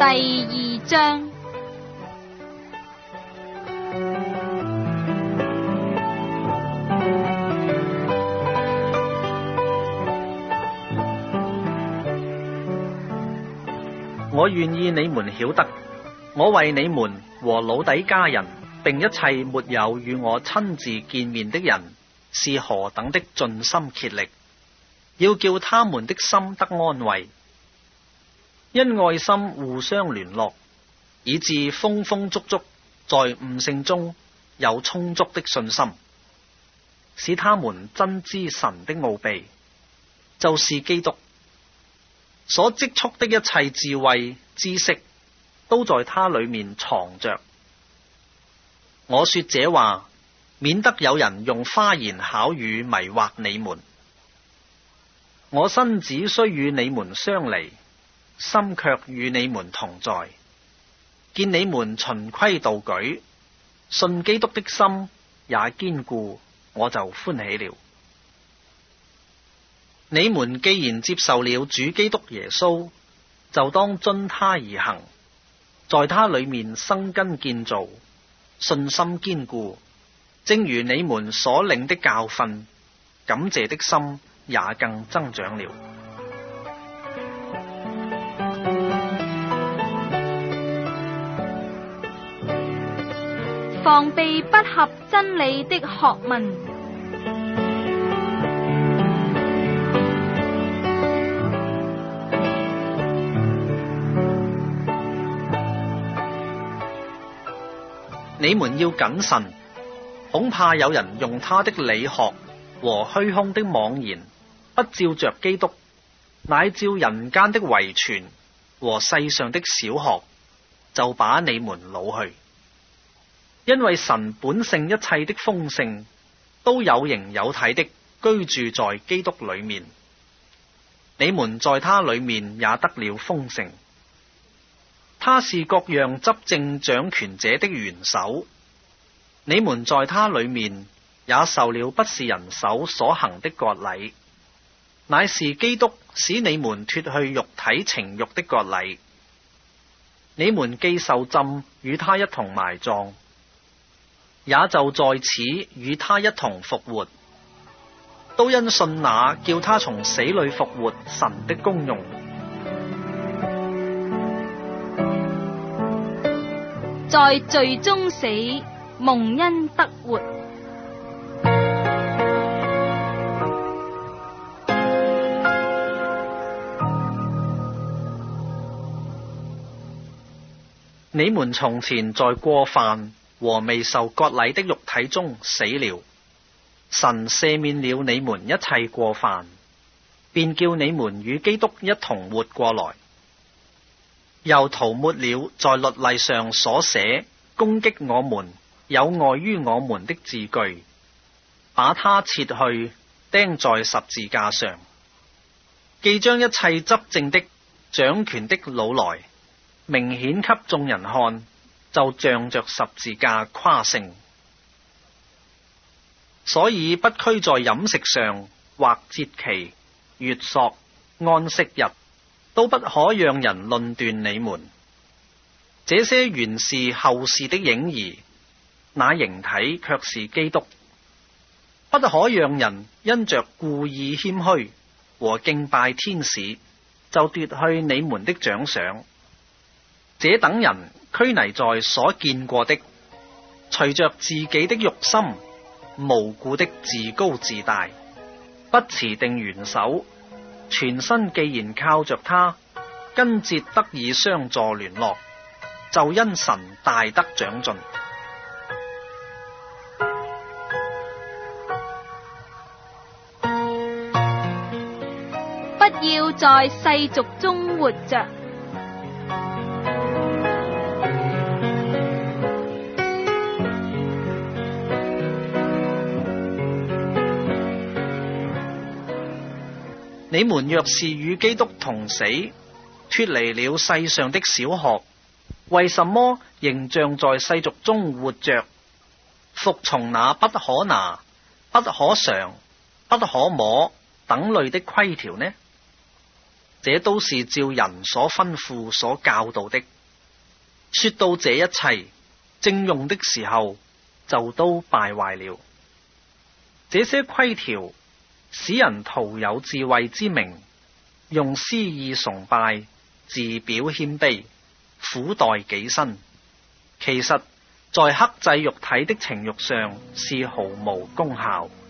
第2章。 我願意你們曉得，我為你們和老底嘉人並一切沒有與我親自見面的人，是何等的盡心竭力，要叫他們的心得安慰，因愛心互相聯絡，以致豐豐足足在悟性中有充足的信心，使他們真知神的奧秘，就是基督。所積蓄的一切智慧知識，都在他裏面藏着。我說這話，免得有人用花言巧語迷惑你們。我身子雖與你們相離，心卻與你們同在。見你們循規蹈矩，信基督的心也堅固，我就歡喜了。你們既然接受了主基督耶穌，就當遵他而行，在他裏面生根建造，信心堅固，正如你們所領的教訓，感謝的心也更增長了。 防備不合真理的學問。 你們要謹慎，恐怕有人用他的理學和虛空的妄言，不照着基督，乃照人間的遺傳和世上的小學，就把你們擄去。因為神本性一切的豐盛，都有形有體的居住在基督裏面，你們在他裏面也得了豐盛。他是各樣執政掌權者的元首，你們在他裏面也受了不是人手所行的割禮，乃是基督使你們脫去肉體情慾的割禮。你們既受浸與他一同埋葬，也就在此與他一同復活，都因信那叫他從死裏復活神的功用。 在罪中死，蒙恩得活。 你們從前在過犯和未受割禮的肉體中死了，神赦免了你們一切過犯，便叫你們與基督一同活過來。又塗抹了在律例上所寫攻擊我們有礙於我們的字據，把它切去，釘在十字架上。既將一切執政的掌權的擄來，明顯給眾人看，就仗着十字架誇勝。所以不拘在飲食上或節期、月朔、安息日，都不可讓人論斷你們。這些原是後事的影兒，那形體卻是基督。不可讓人因着故意謙虛和敬拜天使，就奪去你們的獎賞。這等人拘泥在所見過的，隨着自己的慾心，無故的自高自大，不持定元首，全身既然靠着他，根節得以相助聯絡，就因神大得長進。 不要在世俗中活着。 你們若是與基督同死，脫離了世上的小學，為什麼仍像在世俗中活着，服從那不可拿、不可嘗、不可摸等類的規條呢？這都是照人所吩咐所教導的， 說到這一切，正用的時候就都敗壞了。這些規條使人徒有智慧之名，用私意崇拜，自表謙卑，苦待己身，其實在克制肉體的情慾上是毫無功效。